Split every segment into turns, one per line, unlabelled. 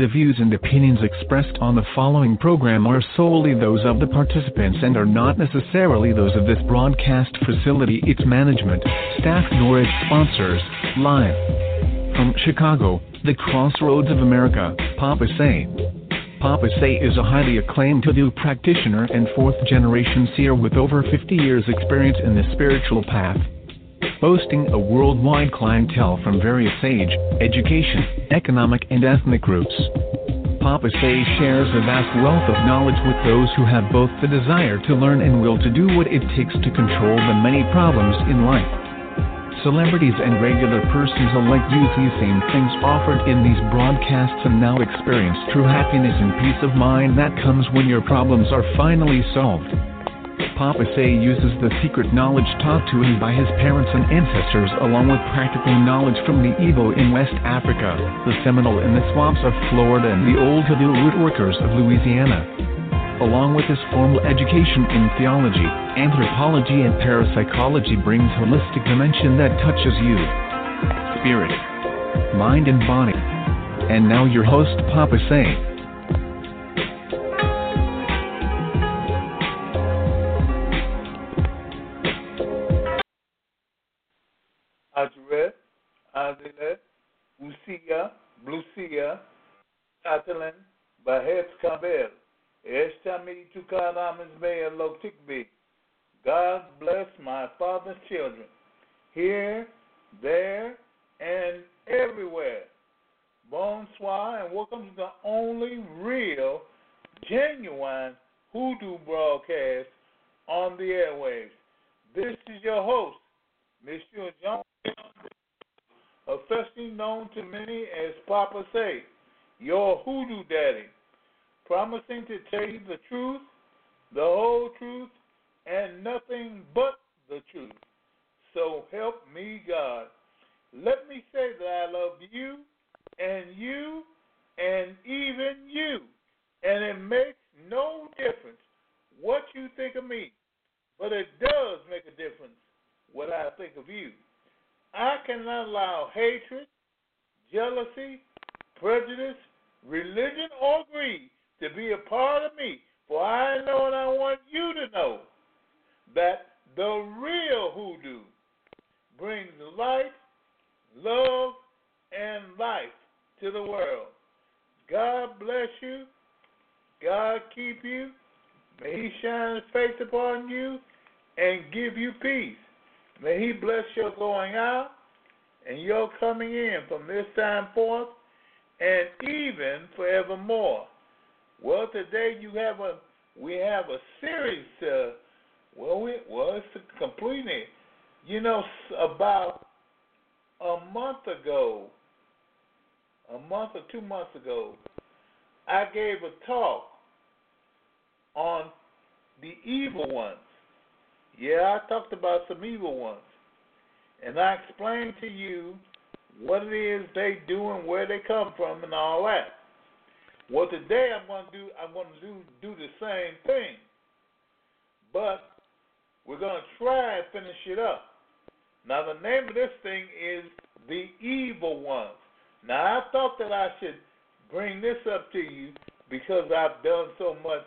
The views and opinions expressed on the following program are solely those of the participants and are not necessarily those of this broadcast facility, its management, staff, nor its sponsors. Live from Chicago, the crossroads of America, Papa Say. Papa Say is a highly acclaimed hoodoo practitioner and fourth-generation seer with over 50 years' experience in the spiritual path. Boasting a worldwide clientele from various age, education, economic, and ethnic groups. Papa Say shares a vast wealth of knowledge with those who have both the desire to learn and will to do what it takes to control the many problems in life. Celebrities and regular persons alike use these same things offered in these broadcasts and now experience true happiness and peace of mind that comes when your problems are finally solved. Papa Say uses the secret knowledge taught to him by his parents and ancestors along with practical knowledge from the Igbo in West Africa, the Seminole in the swamps of Florida, and the old hoodoo root workers of Louisiana. Along with his formal education in theology, anthropology, and parapsychology brings holistic dimension that touches you. Spirit, mind, and body. And now your host, Papa Say.
Adret, Adile, Usia, Blusia, Catalan, Bahet Kabel, Eshtami Tukadam Isbea Lotikbi. God bless my father's children, here, there, and everywhere. Bonsoir, and welcome to the only real, genuine hoodoo broadcast on the airwaves. This is your host, Monsieur John, affectionately known to many as Papa Say, your hoodoo daddy, promising to tell you the truth, the whole truth, and nothing but the truth. So help me God. Let me say that I love you, and even you, and it makes no difference what you think of me, but it does make a difference what I think of you. I cannot allow hatred, jealousy, prejudice, religion, or greed to be a part of me. For I know and I want you to know that the real hoodoo brings light, love, and life to the world. God bless you. God keep you. May He shine His face upon you and give you peace. May He bless your going out and your coming in from this time forth and even forevermore. Well, today we have a series. It's completing. About a month or 2 months ago, I gave a talk on the evil ones. Yeah, I talked about some evil ones. And I explained to you what it is they do and where they come from and all that. Well, today I'm going to do the same thing. But we're going to try and finish it up. Now, the name of this thing is The Evil Ones. Now, I thought that I should bring this up to you because I've done so much,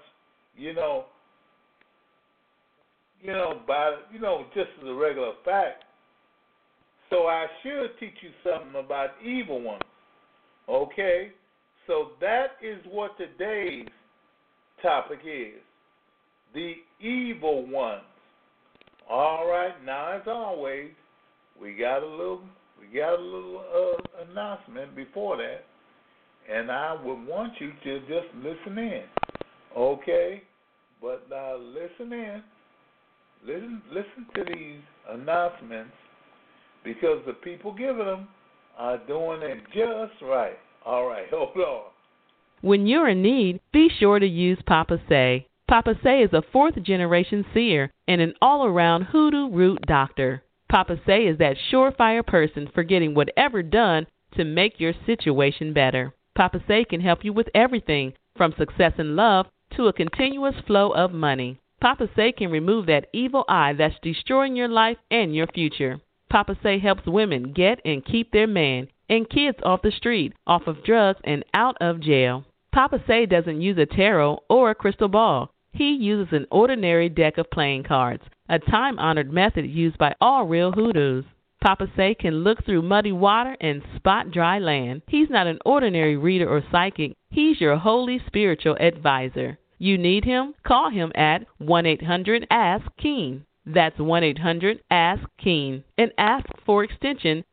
just as a regular fact. So I should teach you something about evil ones. Okay? So that is what today's topic is. The evil ones. All right. Now, as always, we got a little announcement before that, and I would want you to just listen in. Okay? But now listen in. Listen to these announcements because the people giving them are doing it just right. All right, hold on.
When you're in need, be sure to use Papa Say. Papa Say is a fourth-generation seer and an all-around hoodoo root doctor. Papa Say is that surefire person for getting whatever done to make your situation better. Papa Say can help you with everything from success in love to a continuous flow of money. Papa Say can remove that evil eye that's destroying your life and your future. Papa Say helps women get and keep their man, and kids off the street, off of drugs, and out of jail. Papa Say doesn't use a tarot or a crystal ball. He uses an ordinary deck of playing cards, a time-honored method used by all real hoodoos. Papa Say can look through muddy water and spot dry land. He's not an ordinary reader or psychic. He's your holy spiritual advisor. You need him? Call him at 1-800-ASK-KEEN. That's 1-800-ASK-KEEN. And ask for extension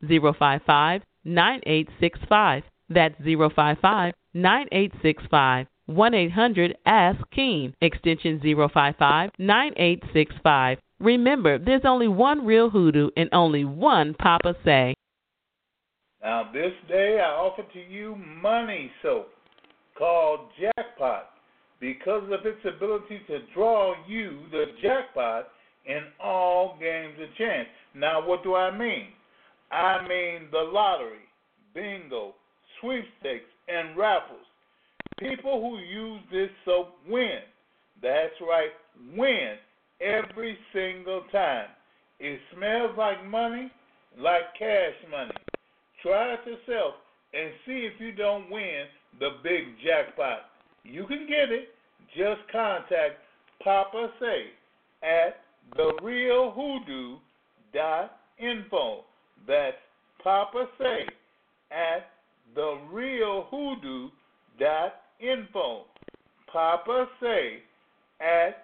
055-9865. That's 055-9865. 1-800-ASK-KEEN. Extension 055-9865. Remember, there's only one real hoodoo and only one Papa Say.
Now this day I offer to you money soap called Jackpot because of its ability to draw you the jackpot in all games of chance. Now what do I mean? I mean the lottery, bingo, sweepstakes, and raffles. People who use this soap win. That's right, win every single time. It smells like money, like cash money. Try it yourself and see if you don't win the big jackpot. You can get it. Just contact Papa Say at therealhoodoo.info. That's Papa Say at therealhoodoo.info. Papa Say at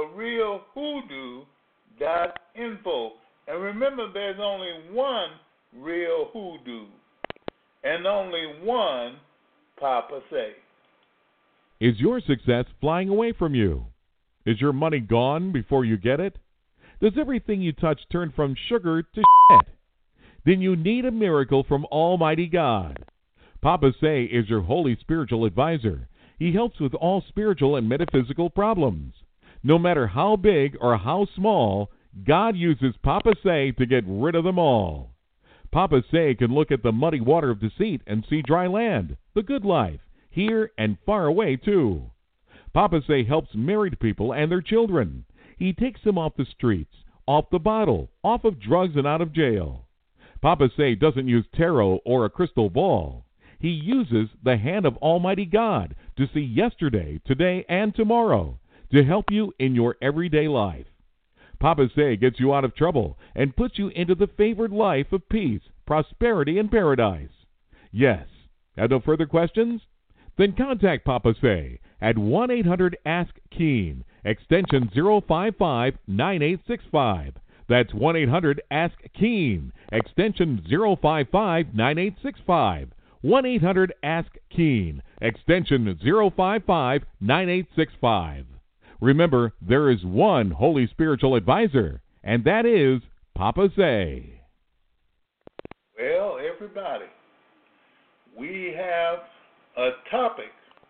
therealhoodoo.info. And remember, there's only one real hoodoo and only one Papa Say.
Is your success flying away from you? Is your money gone before you get it? Does everything you touch turn from sugar to shit? Then you need a miracle from Almighty God. Papa Say is your holy spiritual advisor. He helps with all spiritual and metaphysical problems. No matter how big or how small, God uses Papa Say to get rid of them all. Papa Say can look at the muddy water of deceit and see dry land, the good life, here and far away too. Papa Say helps married people and their children. He takes them off the streets, off the bottle, off of drugs and out of jail. Papa Say doesn't use tarot or a crystal ball. He uses the hand of Almighty God to see yesterday, today, and tomorrow to help you in your everyday life. Papa Say gets you out of trouble and puts you into the favored life of peace, prosperity, and paradise. Yes. Have no further questions? Then contact Papa Say at 1-800-ASK-KEEN, extension 055-9865. That's 1-800-ASK-KEEN, extension 055-9865. 1-800-ASK-KEEN, extension 055-9865. Remember, there is one holy spiritual advisor, and that is Papa Say.
Well, everybody, we have a topic.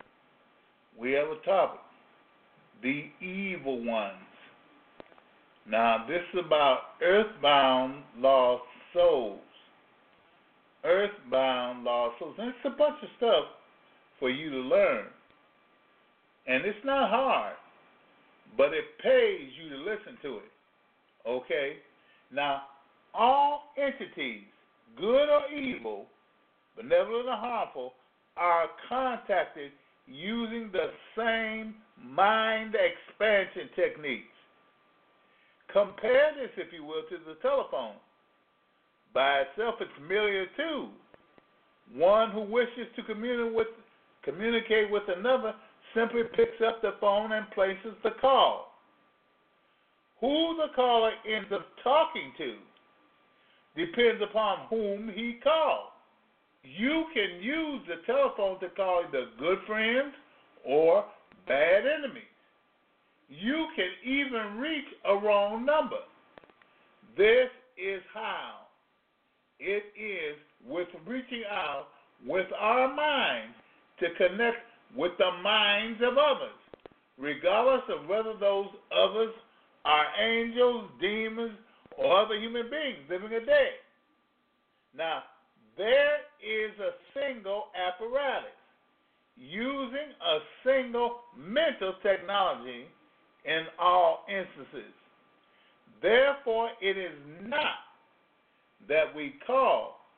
The evil ones. Now, this is about earthbound lost souls. Earthbound lost souls. And it's a bunch of stuff for you to learn. And it's not hard, but it pays you to listen to it. Okay? Now, all entities, good or evil, benevolent or harmful, are contacted using the same mind expansion techniques. Compare this, if you will, to the telephone. By itself, it's merely a tool. One who wishes to communicate with another simply picks up the phone and places the call. Who the caller ends up talking to depends upon whom he calls. You can use the telephone to call either good friends or bad enemies. You can even reach a wrong number. This is how. It is with reaching out with our minds to connect with the minds of others, regardless of whether those others are angels, demons, or other human beings, living or dead. Now, there is a single apparatus using a single mental technology in all instances. Therefore, it is not that we call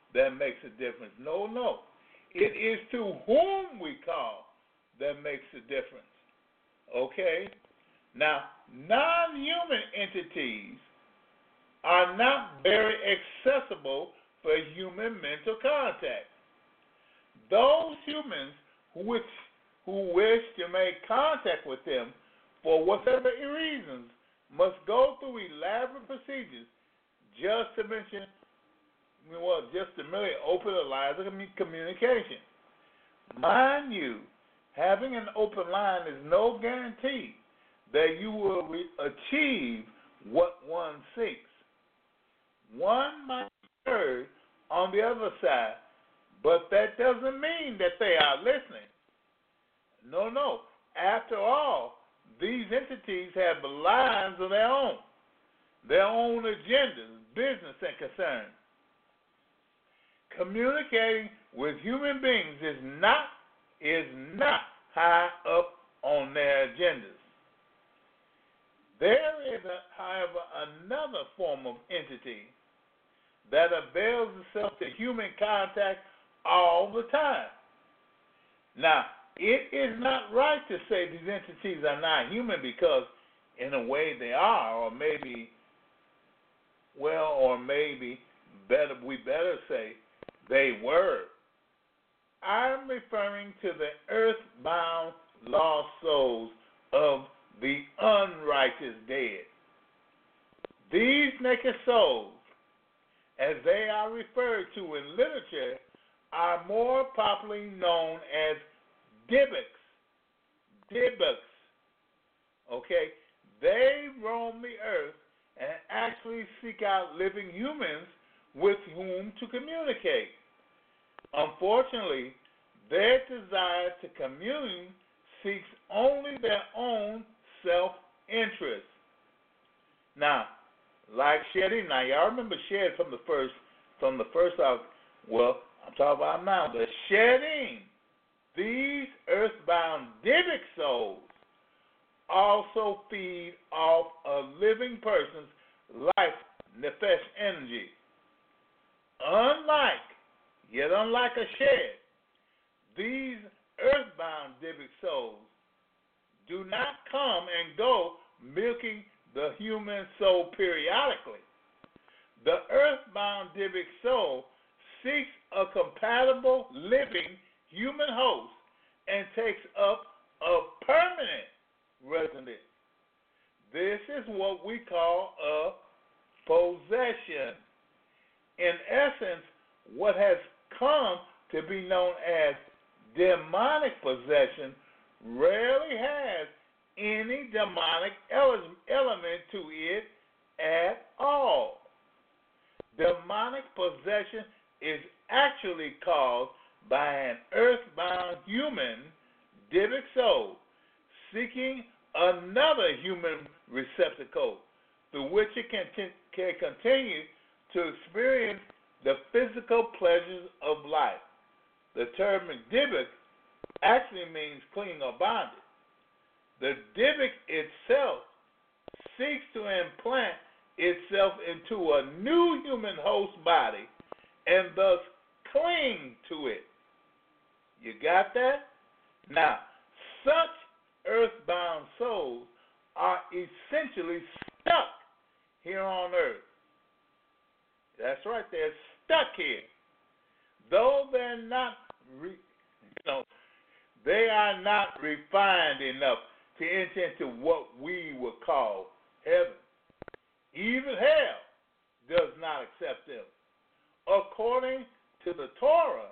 that makes a difference. No, no. It is to whom we call that makes a difference. Okay? Now, non-human entities are not very accessible for human mental contact. Those humans who wish to make contact with them for whatever reasons must go through elaborate procedures just to merely open the lines of communication. Mind you, having an open line is no guarantee that you will achieve what one seeks. One might be heard on the other side, but that doesn't mean that they are listening. No, no. After all, these entities have lines of their own agendas, business, and concerns. Communicating with human beings is not high up on their agendas. There is, however, another form of entity that avails itself to human contact all the time. Now, it is not right to say these entities are not human because, in a way, they are, or maybe we better say they were. I'm referring to the earthbound lost souls of the unrighteous dead. These naked souls, as they are referred to in literature, are more popularly known as Dybbuk. Okay? They roam the earth and actually seek out living humans with whom to communicate. Unfortunately, their desire to commune seeks only their own self-interest. Now, like shedding. Now, y'all remember shed from the first. Well, I'm talking about now the shedding. These earthbound Dybbuk souls also feed off a living person's life, nefesh energy. Unlike a shed, these earthbound Dybbuk souls do not come and go milking the human soul periodically. The earthbound Dybbuk soul seeks a compatible living human host and takes up a permanent residence. This is what we call a possession. In essence, what has come to be known as demonic possession rarely has any demonic element to it at all. Demonic possession is actually caused by an earthbound human Dybbuk soul seeking another human receptacle through which it can continue to experience the physical pleasures of life. The term Dybbuk actually means clinging or bonded. The Dybbuk itself seeks to implant itself into a new human host body and thus cling to it. You got that? Now, such earthbound souls are essentially stuck here on earth. That's right, they're stuck here. Though they're not, they are not refined enough to enter into what we would call heaven. Even hell does not accept them. According to the Torah,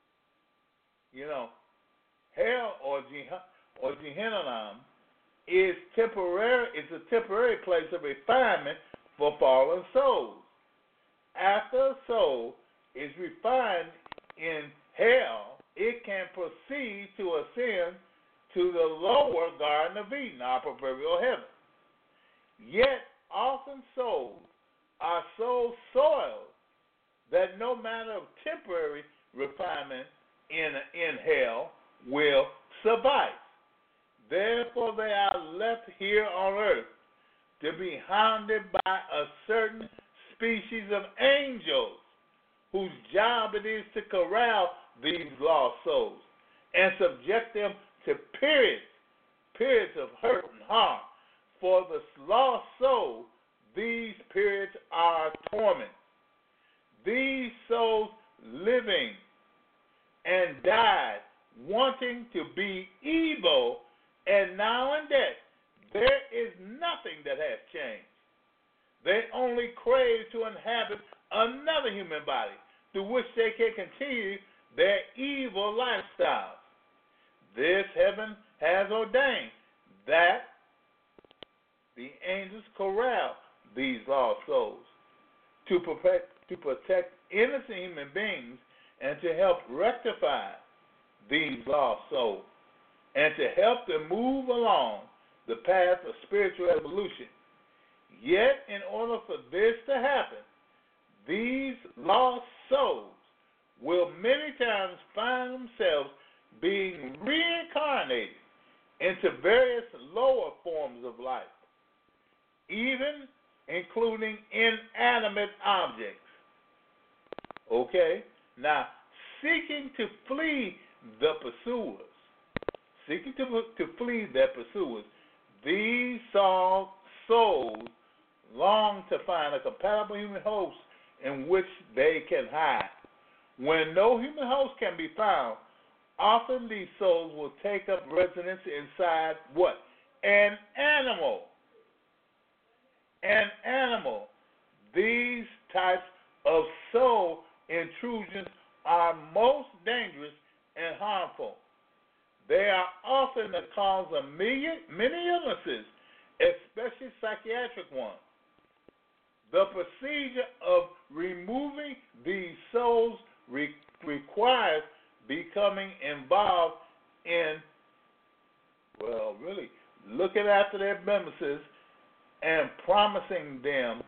hell or Gehenna is a temporary place of refinement for fallen souls. After a soul is refined in hell, it can proceed to ascend to the lower Garden of Eden, our proverbial heaven. Yet, often souls are so soiled that no matter of temporary refinement in hell will suffice. Therefore, they are left here on earth to be hounded by a certain species of angels whose job it is to corral these lost souls and subject them to periods of hurt and harm. For the lost soul, these periods are torment. These souls living and died wanting to be evil, and now in death, there is nothing that has changed. They only crave to inhabit another human body through which they can continue their evil lifestyles. This heaven has ordained that the angels corral these lost souls to protect innocent human beings and to help rectify these lost souls and to help them move along the path of spiritual evolution. Yet, in order for this to happen, these lost souls will many times find themselves being reincarnated into various lower forms of life, even including inanimate objects. Okay? Now, seeking to flee the pursuers, these souls long to find a compatible human host in which they can hide. When no human host can be found, often these souls will take up residence inside what? An animal. An animal. These types of soul intrusions are most dangerous and harmful. They are often the cause of many illnesses, especially psychiatric ones. The procedure of removing these souls requires becoming involved in, really looking after their nemesis and promising them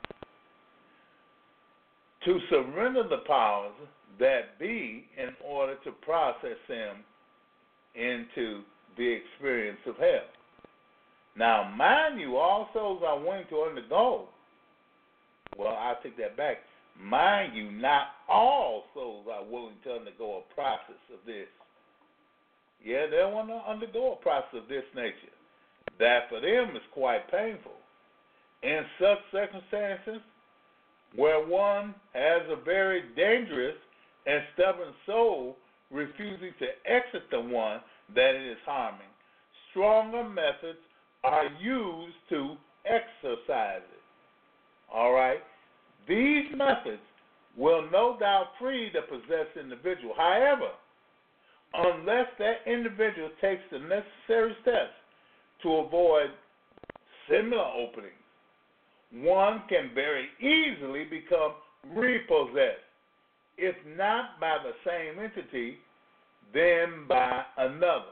to surrender the powers that be in order to process them into the experience of hell. Now, mind you, all souls are willing to undergo. Well, I'll take that back. Mind you, not all souls are willing to undergo a process of this. Yeah, they want to undergo a process of this nature. That for them is quite painful. In such circumstances, where one has a very dangerous and stubborn soul refusing to exit the one that it is harming, stronger methods are used to exorcise it. All right? These methods will no doubt free the possessed individual. However, unless that individual takes the necessary steps to avoid similar openings, one can very easily become repossessed, if not by the same entity, then by another.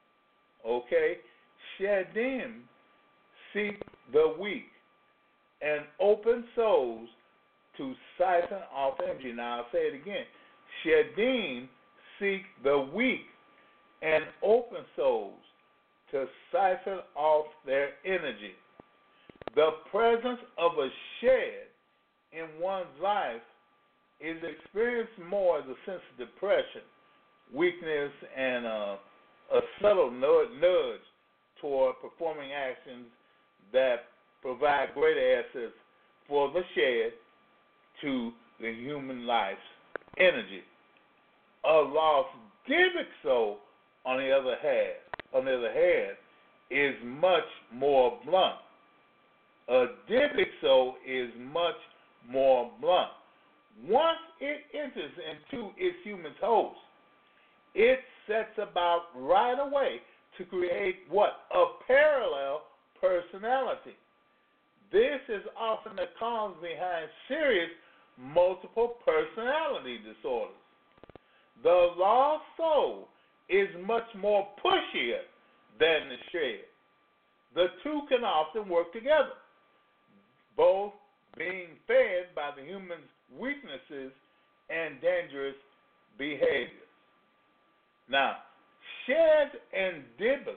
Okay? Shadim seek the weak and open souls to siphon off energy. Now, I'll say it again. Shadim seek the weak and open souls to siphon off their energy. The presence of a shed in one's life is experienced more as a sense of depression, weakness, and a subtle nudge toward performing actions that provide greater assets for the shed to the human life's energy. A lost Dybbuk soul, on the other hand, is much more blunt. A Dybbuk soul is much more blunt. Once it enters into its human host, it sets about right away to create what? A parallel personality. This is often the cause behind serious multiple personality disorders. The lost soul is much more pushier than the shed. The two can often work together, both being fed by the human's weaknesses and dangerous behaviors. Now, sheds and Dybbuks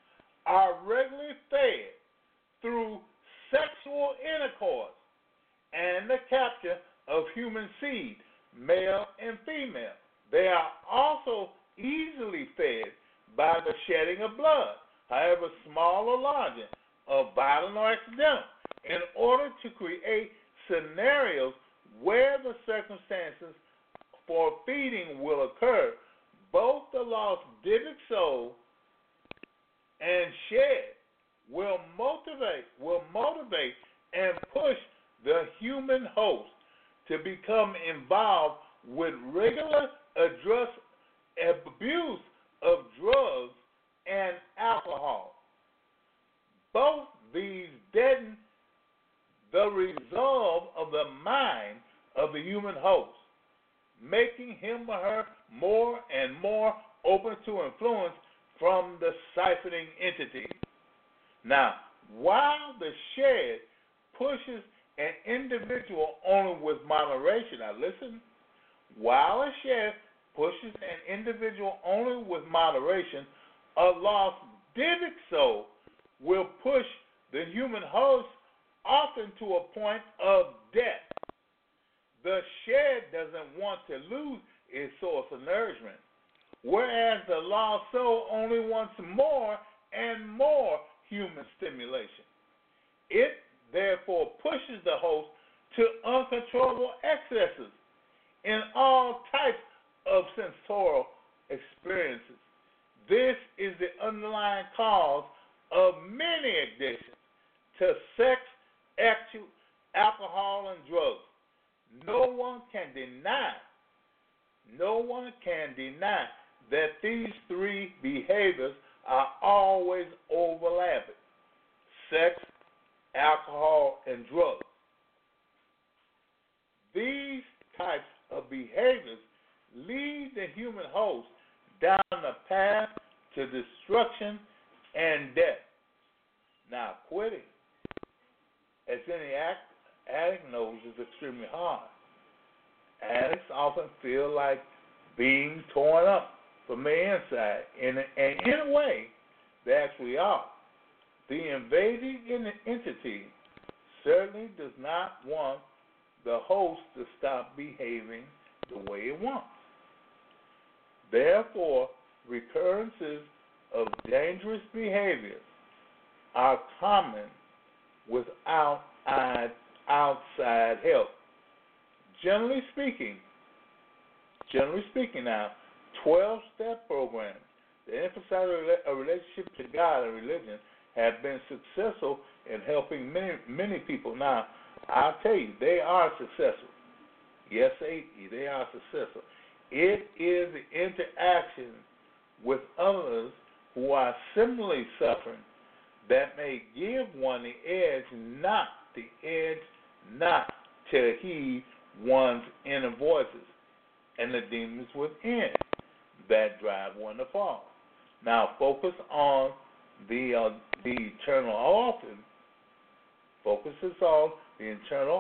are regularly fed through sexual intercourse and the capture of human seed, male and female. They are also easily fed by the shedding of blood, however small or large, of violent or accidental, in order to create scenarios where the circumstances for feeding will occur. Both the lost Dybbuk soul and shed will motivate and push the human host to become involved with regular abuse of drugs and alcohol. Both these deaden the resolve of the mind of the human host, making him or her more and more open to influence from the siphoning entity. Now, while the shed pushes an individual only with moderation, now listen, while a shed pushes an individual only with moderation, a lost Dybbuk soul will push the human host often to a point of death. The shed doesn't want to lose its source of nourishment, whereas the lost soul only wants more and more human stimulation. It therefore pushes the host to uncontrollable excesses in all types of sensorial experiences. This is the underlying cause of many addictions to sex, alcohol, and drugs. No one can deny that these three behaviors are always overlapping: sex, alcohol, and drugs. These types of behaviors lead the human host down the path to destruction and death. Now, quitting, as any addict knows, is extremely hard. Addicts often feel like being torn up from the inside, and in a way, they actually are. The invading entity certainly does not want the host to stop behaving the way it wants. Therefore, recurrences of dangerous behaviors are common without outside help. Generally speaking now, 12-step programs that emphasize a relationship to God and religion have been successful in helping many people. Now, I'll tell you, they are successful. Yes, they are successful. It is the interaction with others who are similarly suffering that may give one the edge not to heed one's inner voices and the demons within that drive one to fall. Now, focus on the eternal often. Focuses on the internal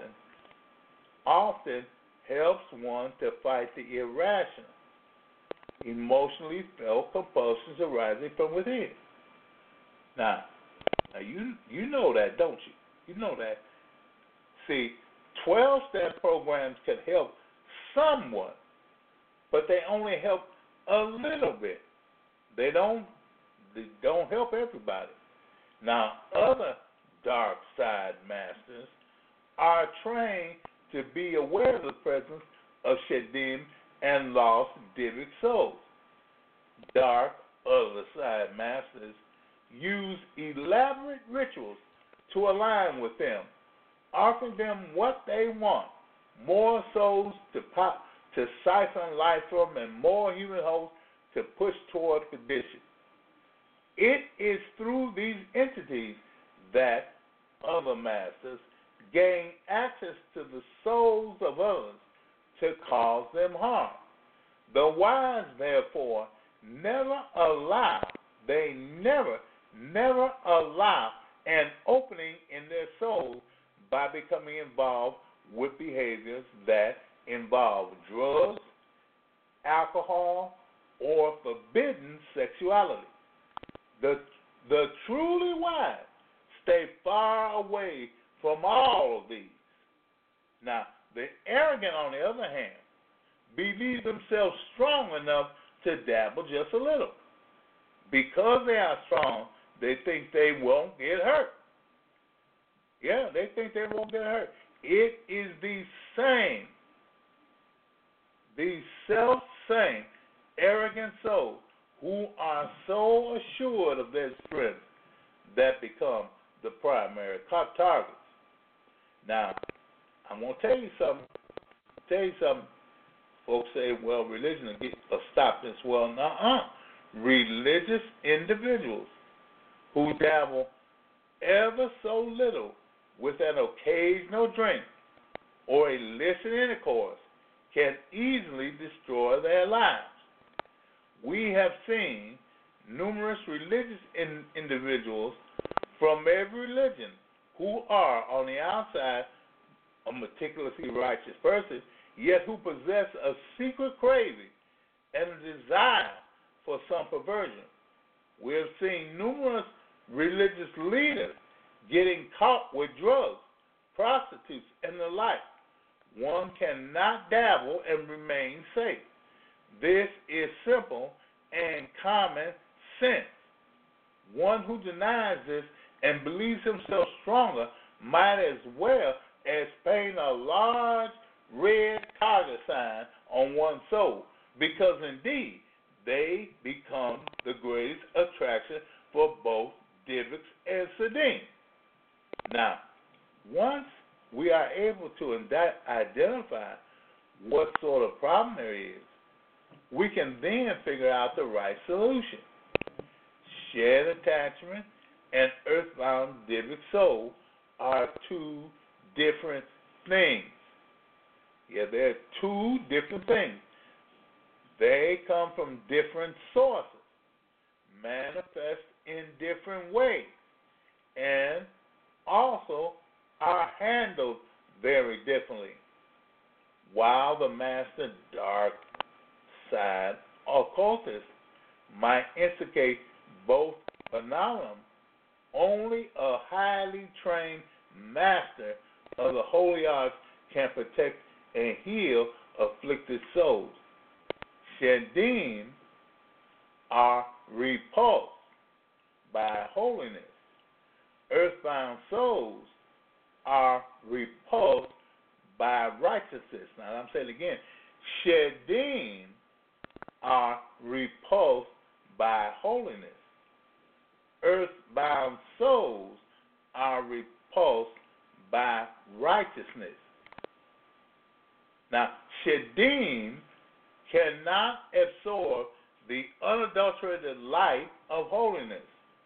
often helps one to fight the irrational, emotionally felt compulsions arising from within. Now you know that, don't you? You know that. See, 12-step programs can help somewhat, but they only help a little bit. They don't help everybody. Now, other dark side masters are trained to be aware of the presence of Shedim and lost Dybbuk souls. Dark other side masters use elaborate rituals to align with them, offering them what they want: more souls to siphon life from, and more human hosts to push toward perdition. It is through these entities that other masters gain access to the souls of others to cause them harm. The wise, therefore, never allow an opening in their souls by becoming involved with behaviors that involve drugs, alcohol, or forbidden sexuality. The truly wise stay far away from all of these. Now, the arrogant, on the other hand, believe themselves strong enough to dabble just a little. Because they are strong, they think they won't get hurt. Yeah, they think they won't get hurt. It is the self-same, arrogant souls who are so assured of their strength that become the primary targets. Now, I'm going to tell you something. Folks say, well, religion will stop this. Well, religious individuals who dabble ever so little with an occasional drink or illicit intercourse can easily destroy their lives. We have seen numerous religious individuals from every religion who are on the outside a meticulously righteous person, yet who possess a secret craving and a desire for some perversion. We have seen numerous religious leaders getting caught with drugs, prostitutes, and the like. One cannot dabble and remain safe. This is simple and common sense. One who denies this and believes himself stronger might as well as paint a large red target sign on one's soul, because indeed they become the greatest attraction for both Divots and Sadim. Now, once we are able to identify what sort of problem there is, we can then figure out the right solution. Shared attachment and earthbound Divic soul are two different things. Yeah, they're two different things. They come from different sources, manifest in different ways, and also are handled very differently. While the master dark side occultist might instigate both phenomena, only a highly trained master of the holy arts can protect and heal afflicted souls. Shadim are repulsed by holiness. Earthbound souls are repulsed by righteousness. Now, I'm saying it again. Shadim are repulsed by holiness. Earthbound souls are repulsed by righteousness. Now, Shadim cannot absorb the unadulterated light of holiness.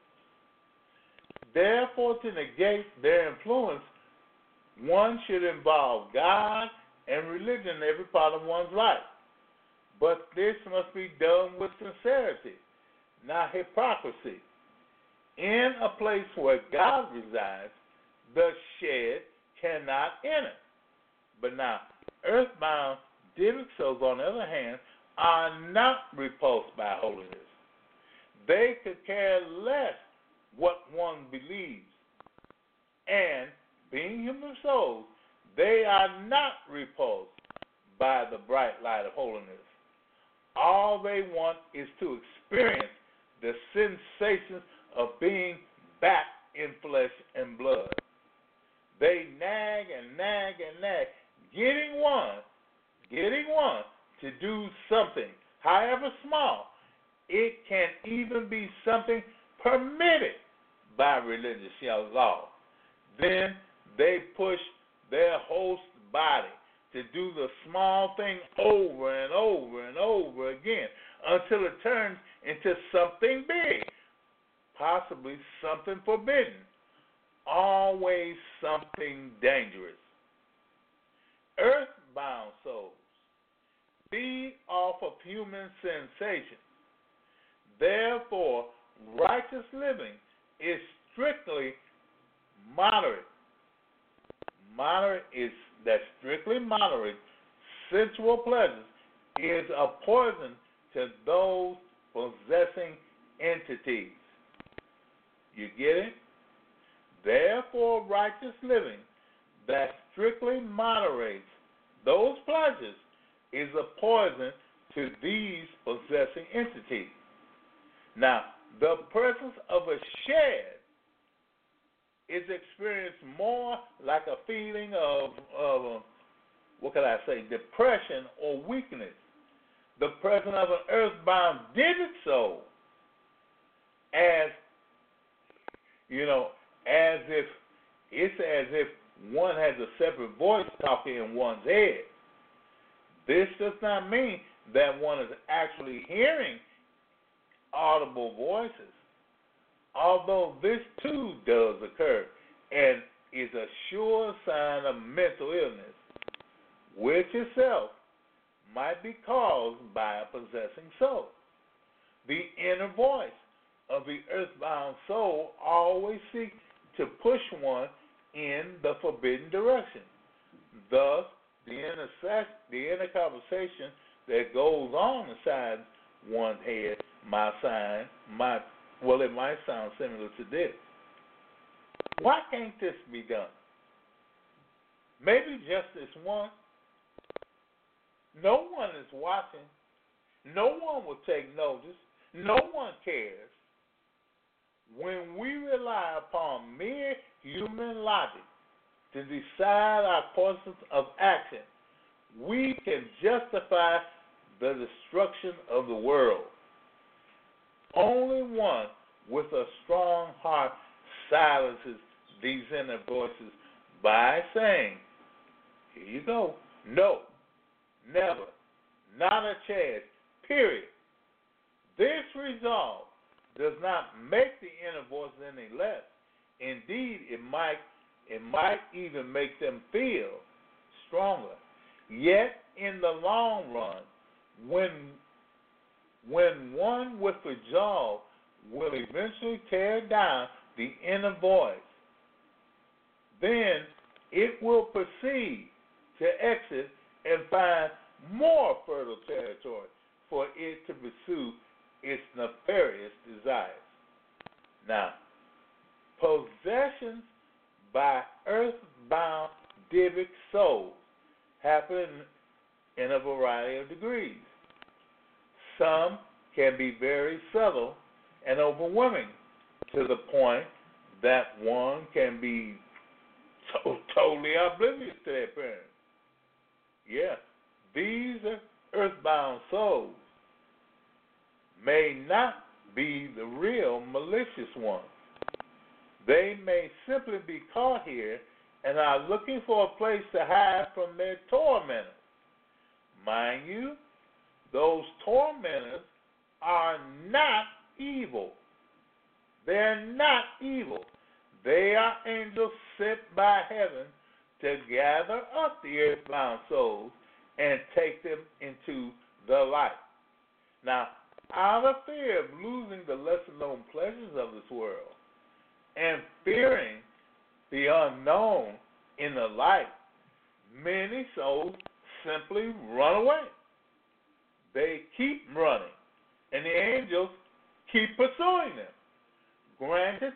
Therefore, to negate their influence, one should involve God and religion in every part of one's life. But this must be done with sincerity, not hypocrisy. In a place where God resides, the shed cannot enter. But now, earthbound Divic souls, on the other hand, are not repulsed by holiness. They could care less what one believes. And being human souls, they are not repulsed by the bright light of holiness. All they want is to experience the sensations of being back in flesh and blood. They nag and nag and nag, getting one to do something, however small. It can even be something permitted by religious law. Then they push their host body to do the small thing over and over and over again until it turns into something big, possibly something forbidden, always something dangerous. Earthbound souls feed off of human sensation. Therefore, righteous living is strictly moderate. Strictly moderate sensual pleasures is a poison to those possessing entities. You get it? Therefore, righteous living that strictly moderates those pleasures is a poison to these possessing entities. Now, the presence of a shed is experienced more like a feeling of what can I say, depression or weakness. The presence of an earthbound David soul, as if one has a separate voice talking in one's head. This does not mean that one is actually hearing audible voices, although this too does occur and is a sure sign of mental illness, which itself might be caused by a possessing soul. The inner voice of the earthbound soul always seeks to push one in the forbidden direction. Thus, the inner conversation that goes on inside one's head it might sound similar to this. Why can't this be done? Maybe just this once. No one is watching. No one will take notice. No one cares. When we rely upon mere human logic to decide our courses of action, we can justify the destruction of the world. Only one with a strong heart silences these inner voices by saying, here you go, no, never, not a chance, period. This resolve does not make the inner voices any less. Indeed, it might even make them feel stronger. Yet, in the long run, when one with resolve will eventually tear down the inner voice, then it will proceed to exit and find more fertile territory for it to pursue its nefarious desires. Now, possessions by earthbound Divic souls happen in a variety of degrees. Some can be very subtle and overwhelming to the point that one can be totally oblivious to their parents. Yeah, these earthbound souls may not be the real malicious ones. They may simply be caught here and are looking for a place to hide from their tormentors. Mind you, those tormentors are not evil. They're not evil. They are angels sent by heaven to gather up the earthbound souls and take them into the light. Now, out of fear of losing the lesser-known pleasures of this world and fearing the unknown in the light, many souls simply run away. They keep running, and the angels keep pursuing them. Granted,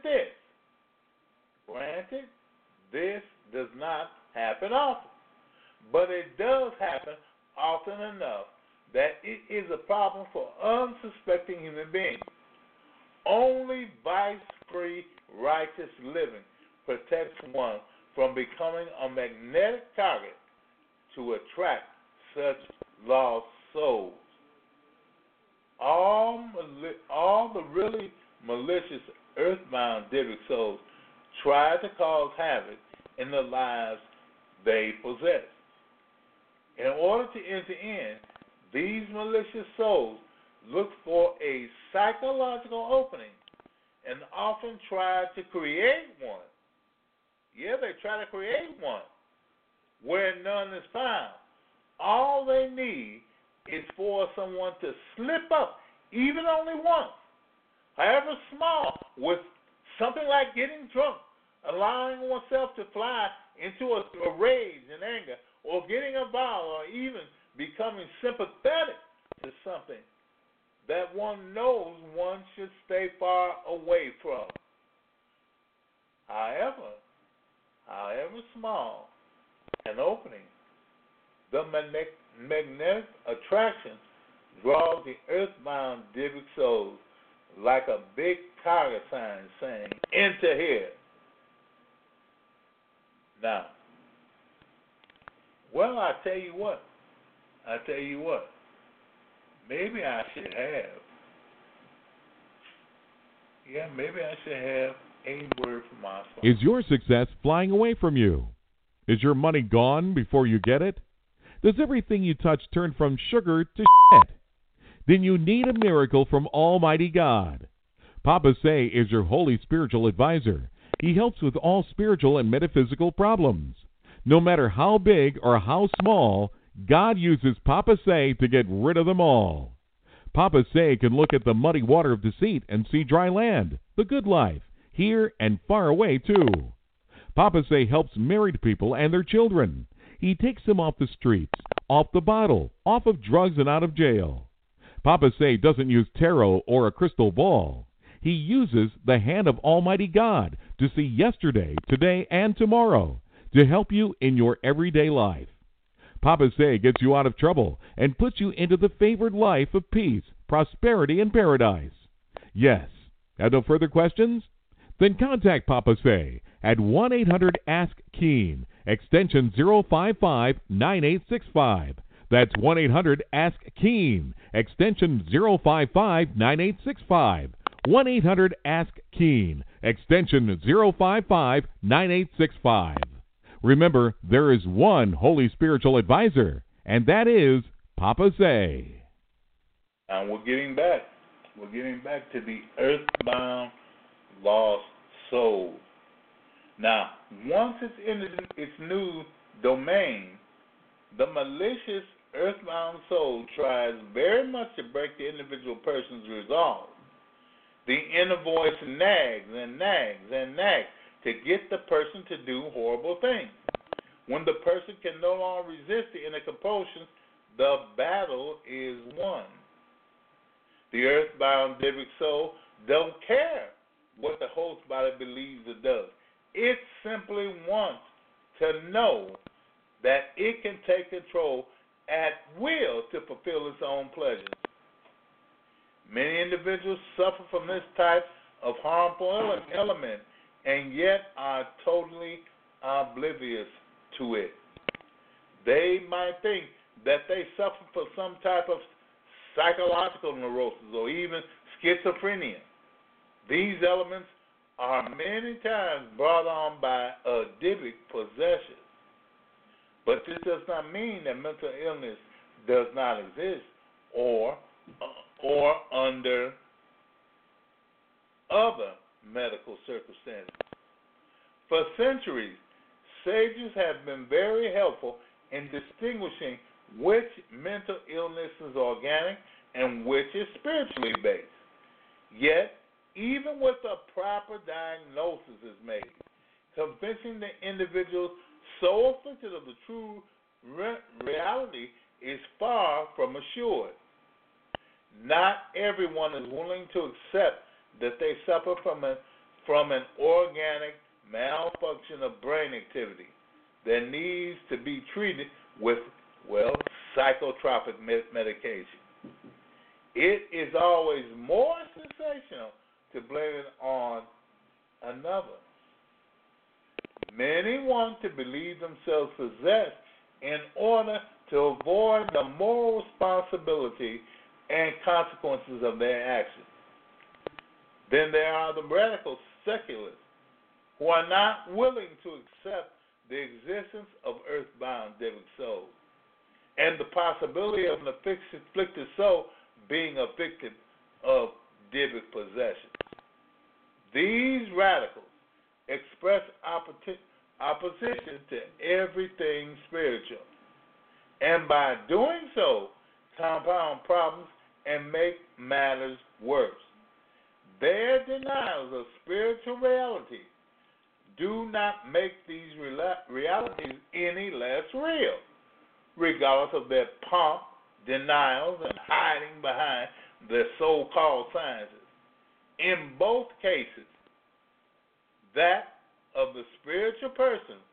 this does not happen often, but it does happen often enough that it is a problem for unsuspecting human beings. Only vice-free, righteous living protects one from becoming a magnetic target to attract such lost souls. All the really malicious earthbound Divic souls try to cause havoc in the lives they possess. In order to enter in, these malicious souls look for a psychological opening and often try to create one. Yeah, they try to create one where none is found. All they need is for someone to slip up, even only once, however small, with something like getting drunk, allowing oneself to fly into a rage and anger, or getting involved, or even becoming sympathetic to something that one knows one should stay far away from. However small, an opening. The magnetic attraction draws the earthbound Divic souls like a big tiger sign saying, enter here. Now, well, I tell you what. Maybe I should have a word for my soul.
Is your success flying away from you? Is your money gone before you get it? Does everything you touch turn from sugar to shit? Then you need a miracle from Almighty God. Papa Say is your holy spiritual advisor. He helps with all spiritual and metaphysical problems. No matter how big or how small, God uses Papa Say to get rid of them all. Papa Say can look at the muddy water of deceit and see dry land, the good life, here and far away too. Papa Say helps married people and their children. He takes them off the streets, off the bottle, off of drugs and out of jail. Papa Say doesn't use tarot or a crystal ball. He uses the hand of Almighty God to see yesterday, today, and tomorrow to help you in your everyday life. Papa Say gets you out of trouble and puts you into the favored life of peace, prosperity, and paradise. Yes. Have no further questions? Then contact Papa Say at 1-800-ASK-KEEN, extension 055-9865. That's 1-800-ASK-KEEN, extension 055-9865. 1-800-ASK-KEEN, extension 055-9865. Remember, there is one holy spiritual advisor, and that is Papa Say.
And we're getting back to the earthbound lost soul. Now, once it's in its new domain, the malicious earthbound soul tries very much to break the individual person's resolve. The inner voice nags and nags and nags to get the person to do horrible things. When the person can no longer resist the inner compulsion, the battle is won. The earthbound Divic soul don't care what the host body believes it does. It simply wants to know that it can take control at will to fulfill its own pleasures. Many individuals suffer from this type of harmful element and yet are totally oblivious to it. They might think that they suffer from some type of psychological neurosis or even schizophrenia. These elements are many times brought on by a Divic possession. But this does not mean that mental illness does not exist or under other medical circumstances. For centuries, sages have been very helpful in distinguishing which mental illness is organic and which is spiritually based. Yet, even with a proper diagnosis is made, convincing the individual so afflicted of the true reality is far from assured. Not everyone is willing to accept that they suffer from an organic malfunction of brain activity that needs to be treated with, psychotropic medication. It is always more sensational to blame it on another. Many want to believe themselves possessed in order to avoid the moral responsibility and consequences of their actions. Then there are the radical secularists who are not willing to accept the existence of earthbound Divic souls and the possibility of an afflicted soul being a victim of Divic possession. These radicals express opposition to everything spiritual, and by doing so, compound problems and make matters worse. Their denials of spiritual reality do not make these realities any less real, regardless of their pomp, denials, and hiding behind their so-called sciences. In both cases, that of the spiritual person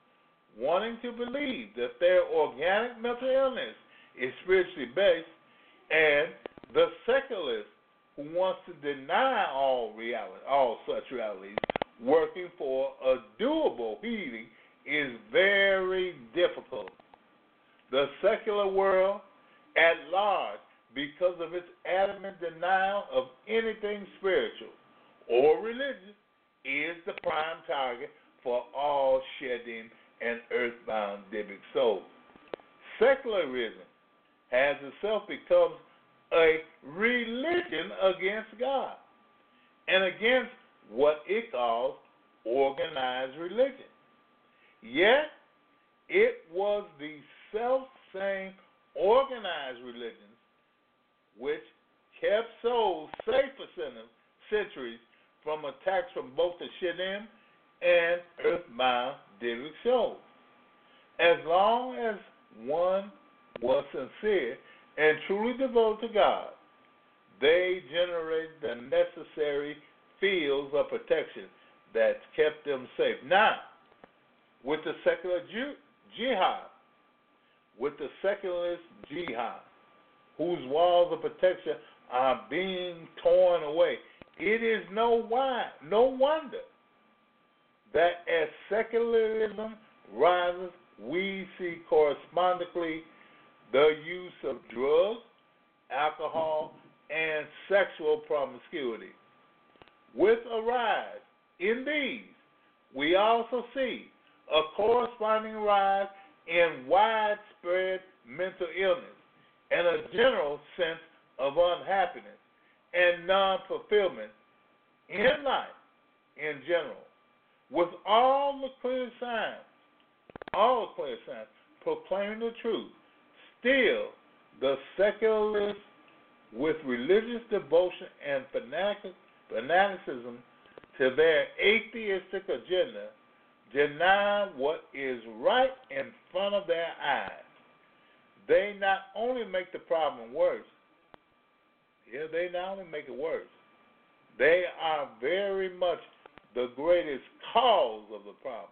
wanting to believe that their organic mental illness is spiritually based, and the secularist who wants to deny all such realities, working for a doable healing is very difficult. The secular world at large, because of its adamant denial of anything spiritual or religious, is the prime target for all shedding and earthbound Dybbuk souls. Secularism has itself become a religion against God and against what it calls organized religion. Yet, it was the self-same organized religions which kept souls safe for centuries from attacks from both the Sheddim and earthbound Dybbuk souls. As long as one was sincere and truly devoted to God, they generated the necessary fields of protection that kept them safe. Now, with the secular jihad, with the secularist jihad, whose walls of protection are being torn away, it is no wonder that as secularism rises, we see correspondingly the use of drugs, alcohol, and sexual promiscuity. With a rise in these, we also see a corresponding rise in widespread mental illness and a general sense of unhappiness and non-fulfillment in life in general. With all the clear signs proclaiming the truth, still the secularists with religious devotion and fanaticism to their atheistic agenda deny what is right in front of their eyes. They not only make the problem worse, they are very much the greatest cause of the problem.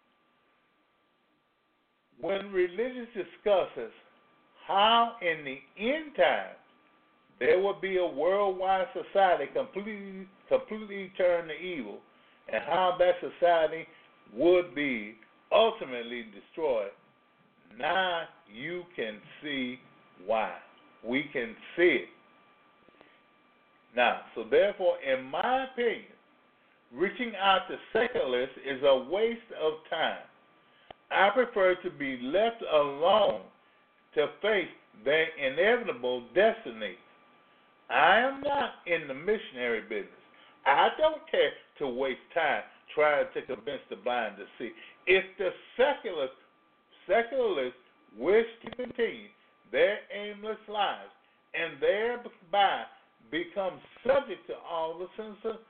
When religion discusses how in the end times there will be a worldwide society completely turned to evil, and how that society would be ultimately destroyed, now you can see why. We can see it. Now, so therefore, in my opinion, reaching out to secularists is a waste of time. I prefer to be left alone to face their inevitable destiny. I am not in the missionary business. I don't care to waste time trying to convince the blind to see. If the secularists wish to continue their aimless lives and thereby become subject to all the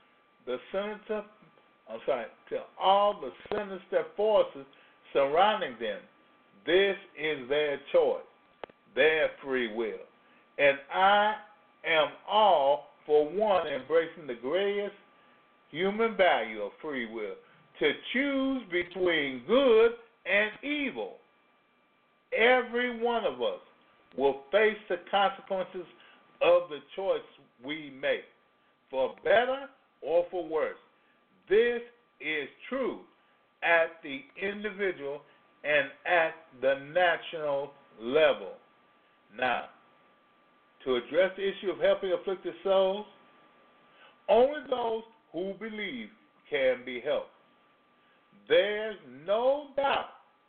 sinister forces surrounding them, this is their choice, their free will. And I am all for one embracing the greatest human value of free will, to choose between good and evil. Every one of us will face the consequences of the choice we make, for better or for worse. This is true at the individual and at the national level. Now, to address the issue of helping afflicted souls, only those who believe can be helped. There's no doubt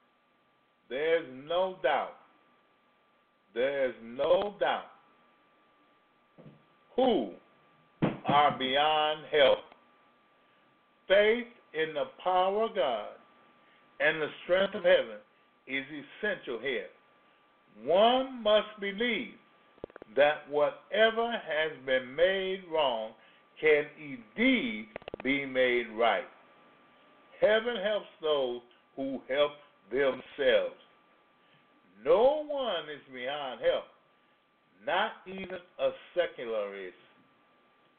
who are beyond help. Faith in the power of God and the strength of heaven is essential here. One must believe that whatever has been made wrong can indeed be made right. Heaven helps those who help themselves. No one is beyond help, not even a secularist.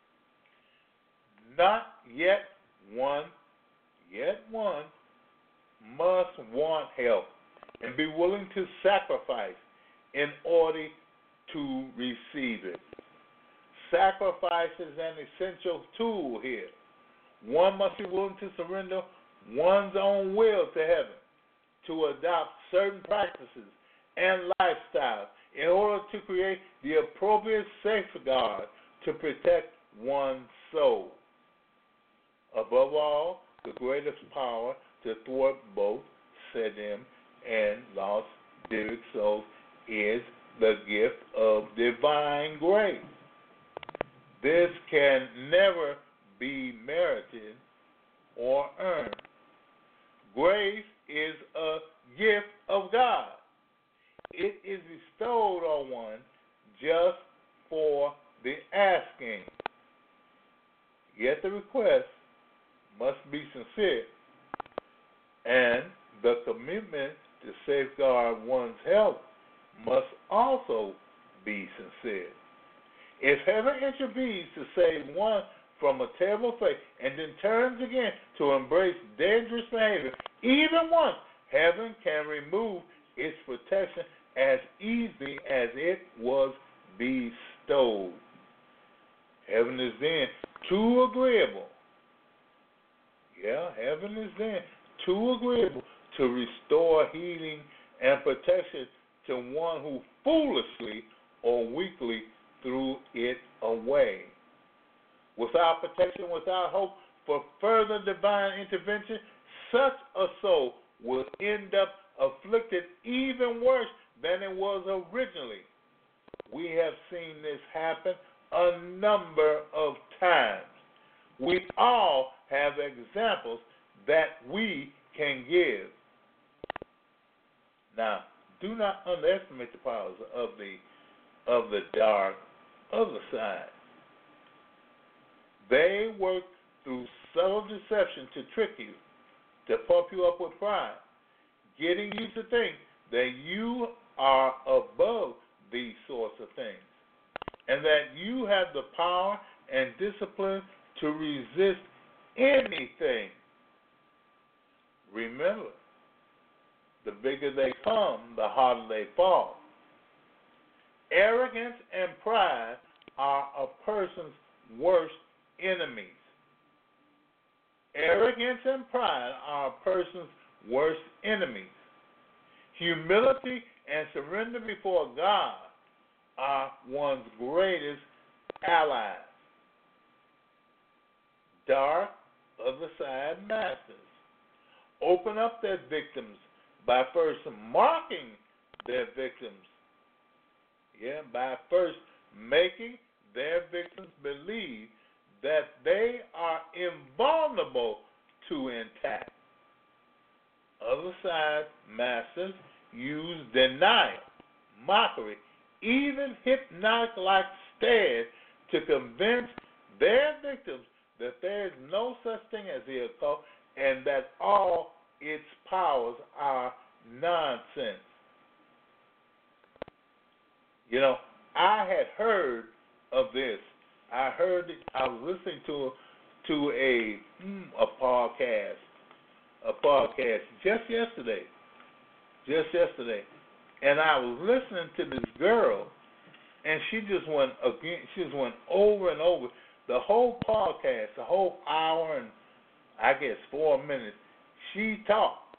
Not yet one must want help and be willing to sacrifice in order to receive it. Sacrifice is an essential tool here. One must be willing to surrender one's own will to heaven, to adopt certain practices and lifestyles in order to create the appropriate safeguard to protect one's soul. Above all, the greatest power to thwart both Sedim and lost Divic souls is the gift of divine grace. This can never be merited or earned. Grace is a gift of God. It is bestowed on one just for the asking. Yet the request must be sincere, and the commitment to safeguard one's health must also be sincere. If heaven intervenes to save one from a terrible fate and then turns again to embrace dangerous behavior, even once, heaven can remove its protection as easily as it was bestowed. Heaven is then too agreeable. Heaven is then too agreeable to restore healing and protection to one who foolishly or weakly threw it away. Without protection, without hope for further divine intervention, such a soul will end up afflicted even worse than it was originally. We have seen this happen a number of times. We all have examples that we can give. Now, do not underestimate the powers of the dark other side. They work through subtle deception to trick you, to pump you up with pride, getting you to think that you are above these sorts of things, and that you have the power and discipline to resist anything. Remember, the bigger they come, the harder they fall. Arrogance and pride are a person's worst enemies. Arrogance and pride are a person's worst enemies. Humility and surrender before God are one's greatest allies. Dark, other side masters open up their victims by first marking their victims. By first making their victims believe that they are invulnerable to attack. Other side masters use denial, mockery, even hypnotic-like stares to convince their victims that there is no such thing as the occult and that all its powers are nonsense. I had heard of this. I was listening to a podcast just yesterday, and I was listening to this girl, and she just went over and over the whole podcast, the whole hour and I guess 4 minutes. She talked,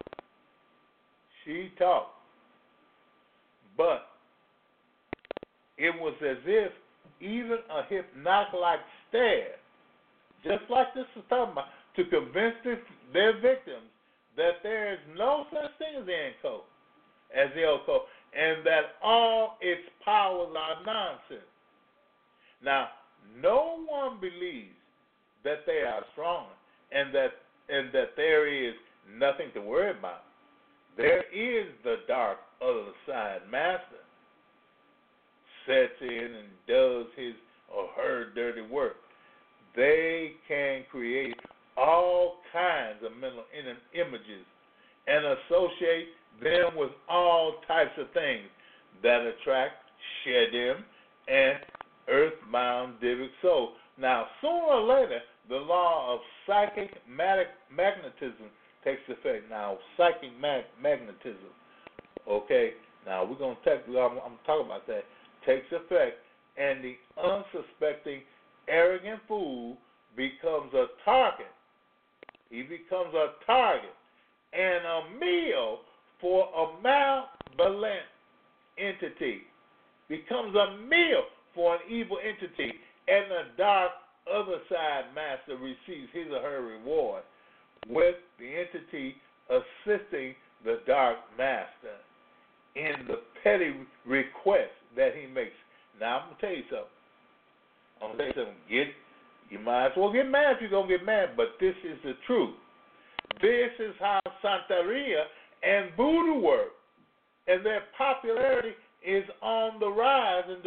but it was as if even a hypnotic-like stare, just like this is talking about, to convince their victims that there is no such thing as the occult, and that all its powers are nonsense. Now, no one believes that they are strong and that there is nothing to worry about. There is the dark other side master. Sets in and does his or her dirty work. They can create all kinds of mental images and associate them with all types of things that attract Shedim and earthbound Divic souls. Now, sooner or later, the law of psychic magnetism takes effect. Now, psychic magnetism, okay? Now, we're going to I'm talking about that. Takes effect, and the unsuspecting, arrogant fool becomes a target. He becomes a target and a meal for a malevolent entity. Becomes a meal for an evil entity, and the dark other side master receives his or her reward with the entity assisting the dark master in the petty request that he makes. Now, I'm going to tell you something. You might as well get mad if you're going to get mad, but this is the truth. This is how Santeria and voodoo work, and their popularity is on the rise in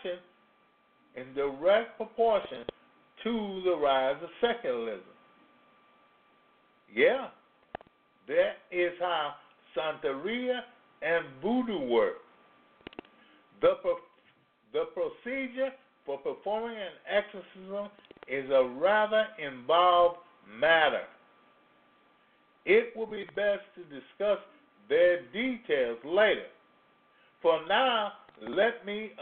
direct proportion to the rise of secularism. Yeah, that is how Santeria and voodoo work. The procedure for performing an exorcism is a rather involved matter. It will be best to discuss their details later. For now, let me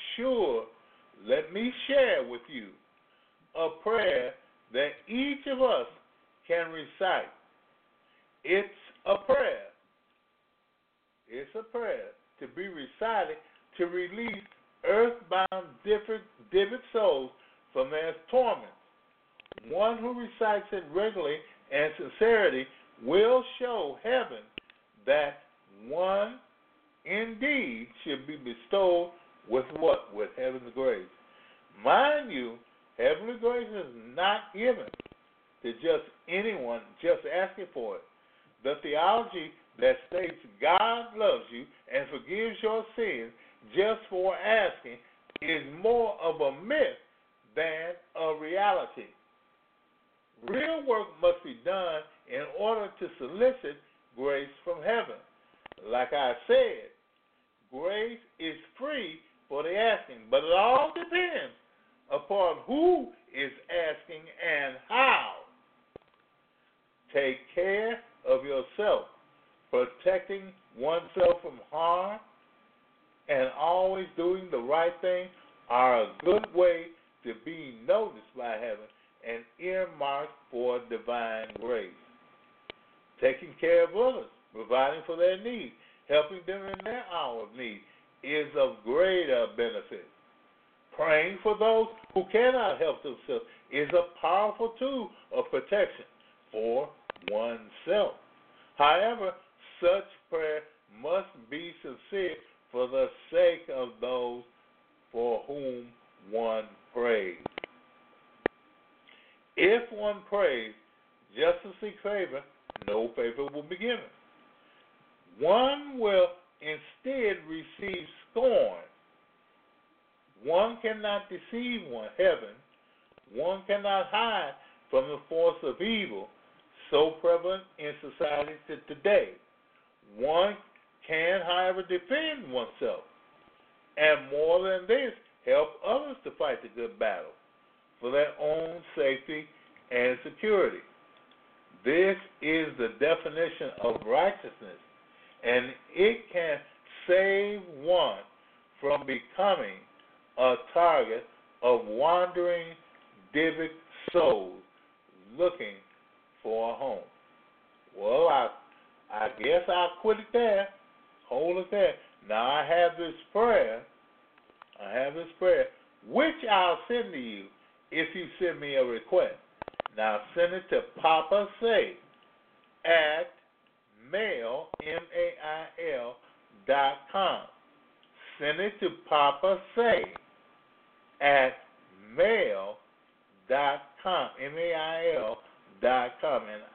share with you a prayer that each of us can recite. It's a prayer. It's a prayer to be recited to release earthbound divot souls from their torments. One who recites it regularly and sincerity will show heaven that one indeed should be bestowed with what? With heaven's grace. Mind you, heavenly grace is not given to just anyone just asking for it. The theology that states God loves you and forgives your sins just for asking is more of a myth than a reality. Real work must be done in order to solicit grace from heaven. Like I said, grace is free for the asking, but it all depends upon who is asking and how. Take care of yourself. Protecting oneself from harm and always doing the right thing are a good way to be noticed by heaven and earmarked for divine grace. Taking care of others, providing for their needs, helping them in their hour of need is of greater benefit. Praying for those who cannot help themselves is a powerful tool of protection for oneself. However, such prayer must be sincere for the sake of those for whom one prays. If one prays just to seek favor, no favor will be given. One will instead receive scorn. One cannot deceive heaven. One cannot hide from the force of evil so prevalent in society today. One can, however, defend oneself, and more than this, help others to fight the good battle for their own safety and security. This is the definition of righteousness, and it can save one from becoming a target of wandering divot souls looking for a home. Well, I guess I'll quit it there. Hold it there. Now I have this prayer, which I'll send to you if you send me a request. Now send it to Papa Say at mail, mail.com. Send it to Papa Say at mail.com, mail.com, and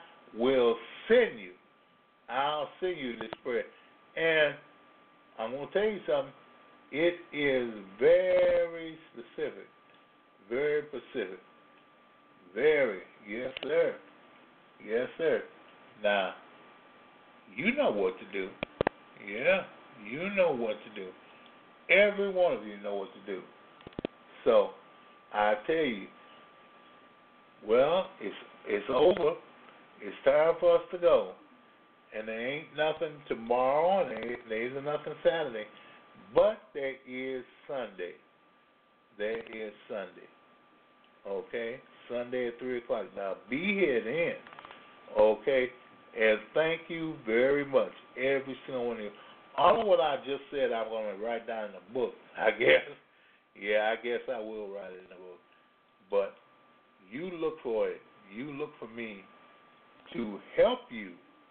I'll send you this prayer. And I'm going to tell you something. It is very specific, very specific. Very, yes, sir. Yes, sir. Now, you know what to do. Yeah, you know what to do. Every one of you know what to do. So, I tell you, well, it's over. It's time for us to go. And there ain't nothing tomorrow, and there isn't nothing Saturday. But there is Sunday. There is Sunday. Okay? Sunday at 3 o'clock. Now, be here then. Okay? And thank you very much, every single one of you. All of what I just said, I'm going to write down in the book, I guess. Yeah, I guess I will write it in the book. But you look for it. You look for me to help you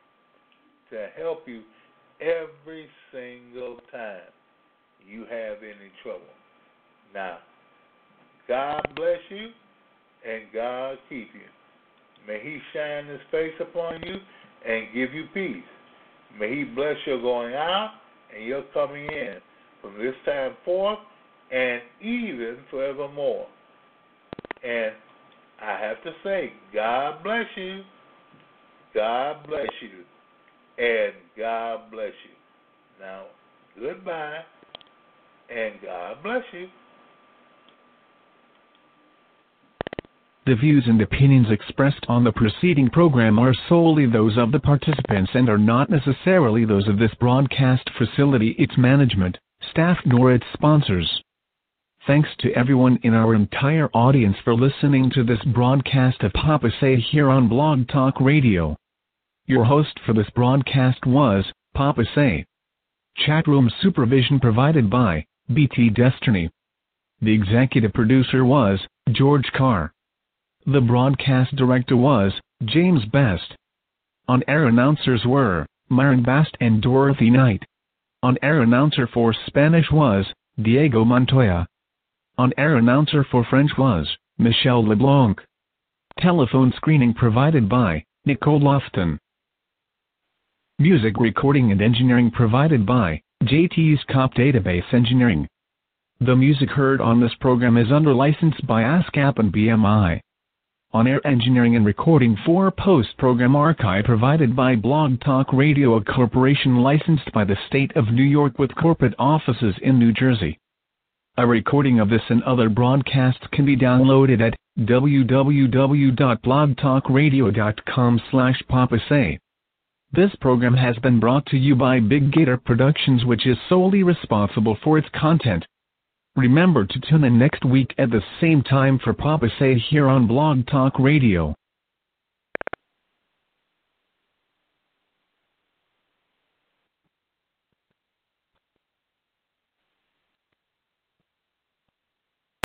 every single time you have any trouble. Now, God bless you and God keep you. May He shine His face upon you and give you peace. May He bless your going out and your coming in from this time forth and even forevermore. And I have to say, God bless you, God bless you, and God bless you. Now, goodbye, and God bless you.
The views and opinions expressed on the preceding program are solely those of the participants and are not necessarily those of this broadcast facility, its management, staff, nor its sponsors. Thanks to everyone in our entire audience for listening to this broadcast of Papa Say here on Blog Talk Radio. Your host for this broadcast was Papa Say. Chatroom supervision provided by BT Destiny. The executive producer was George Carr. The broadcast director was James Best. On-air announcers were Myron Bast and Dorothy Knight. On-air announcer for Spanish was Diego Montoya. On-air announcer for French was Michelle LeBlanc. Telephone screening provided by Nicole Lofton. Music recording and engineering provided by JT's Cop Database Engineering. The music heard on this program is under license by ASCAP and BMI. On-air engineering and recording for post-program archive provided by Blog Talk Radio, a corporation licensed by the state of New York with corporate offices in New Jersey. A recording of this and other broadcasts can be downloaded at www.blogtalkradio.com/papasay. This program has been brought to you by Big Gator Productions, which is solely responsible for its content. Remember to tune in next week at the same time for Papa Say here on Blog Talk Radio.